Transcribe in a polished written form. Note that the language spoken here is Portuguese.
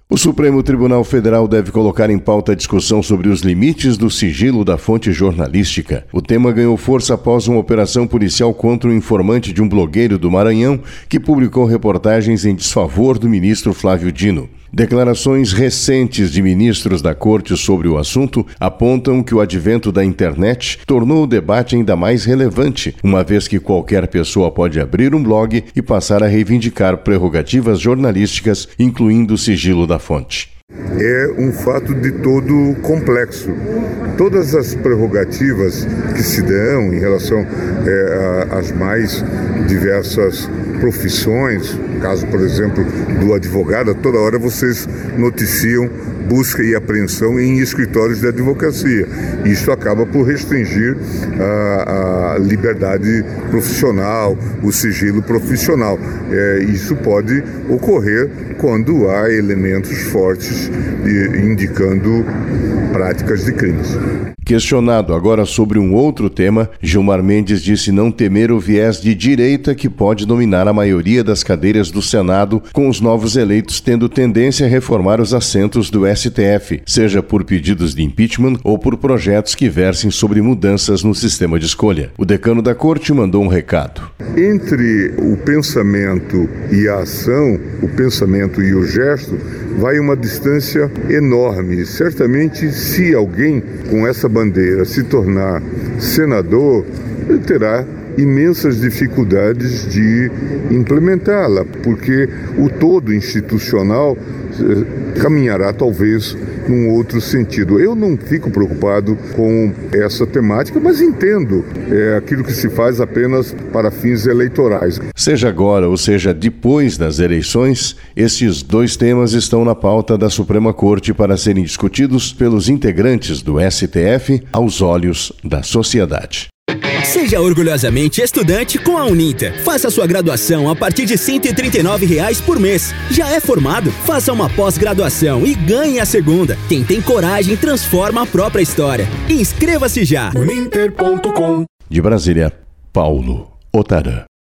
O Supremo Tribunal Federal deve colocar em pauta a discussão sobre os limites do sigilo da fonte jornalística. O tema ganhou força após uma operação policial contra um informante de um blogueiro do Maranhão que publicou reportagens em desfavor do ministro Flávio Dino. Declarações recentes de ministros da Corte sobre o assunto apontam que o advento da internet tornou o debate ainda mais relevante, uma vez que qualquer pessoa pode abrir um blog e passar a reivindicar prerrogativas jornalísticas, incluindo o sigilo da fonte. É um fato de todo complexo. Todas as prerrogativas que se dão em relação às mais diversas profissões, caso, por exemplo, do advogado, toda hora vocês noticiam busca e apreensão em escritórios de advocacia. Isso acaba por restringir a liberdade profissional, o sigilo profissional. Isso pode ocorrer quando há elementos fortes indicando práticas de crimes. Questionado agora sobre um outro tema, Gilmar Mendes disse não temer o viés de direita que pode dominar a maioria das cadeiras do Senado, com os novos eleitos tendo tendência a reformar os assentos do STF, seja por pedidos de impeachment ou por projetos que versem sobre mudanças no sistema de escolha. O decano da Corte mandou um recado. Entre o pensamento e a ação, o pensamento e o gesto, vai uma distância enorme. Certamente, se alguém com essa bandeira se tornar senador, ele terá imensas dificuldades de implementá-la, porque o todo institucional caminhará talvez num outro sentido. Eu não fico preocupado com essa temática, mas entendo aquilo que se faz apenas para fins eleitorais. Seja agora ou seja depois das eleições, estes dois temas estão na pauta da Suprema Corte para serem discutidos pelos integrantes do STF aos olhos da sociedade. Seja orgulhosamente estudante com a Uninter. Faça sua graduação a partir de R$ 139 por mês. Já é formado? Faça uma pós-graduação e ganhe a segunda. Quem tem coragem transforma a própria história. Inscreva-se já. Uninter.com. De Brasília, Paulo Otarã.